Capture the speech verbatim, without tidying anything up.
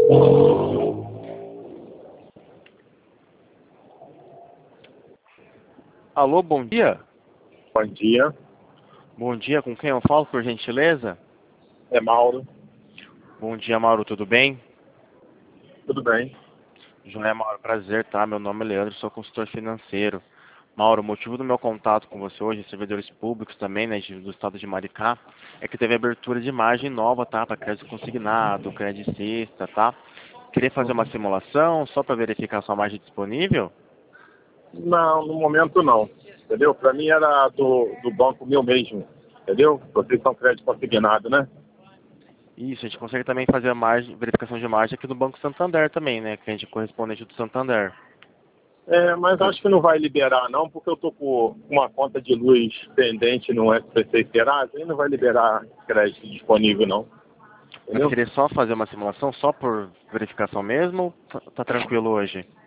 Alô, bom dia. Bom dia. Bom dia, com quem eu falo, por gentileza? É Mauro. Bom dia, Mauro, tudo bem? Tudo bem. Joé, Mauro, prazer, tá? Meu nome é Leandro, sou consultor financeiro. Mauro, o motivo do meu contato com você hoje, servidores públicos também, né, de- do estado de Maricá, é que teve abertura de margem nova, tá? Para crédito consignado, crédito cesta, tá? Queria fazer uma simulação só para verificar sua margem disponível? Não, no momento não. Entendeu? Para mim era do, do banco meu mesmo. Entendeu? Vocês são crédito consignado, né? Isso, a gente consegue também fazer a margem, verificação de margem aqui no Banco Santander também, né? Que a gente é correspondente do Santander. É, mas acho que não vai liberar não, porque eu tô com uma conta de luz pendente no S P C Serasa e não vai liberar crédito disponível não. Mas Entendeu? querer só fazer uma simulação, só por verificação mesmo, ou tá, tá tranquilo hoje?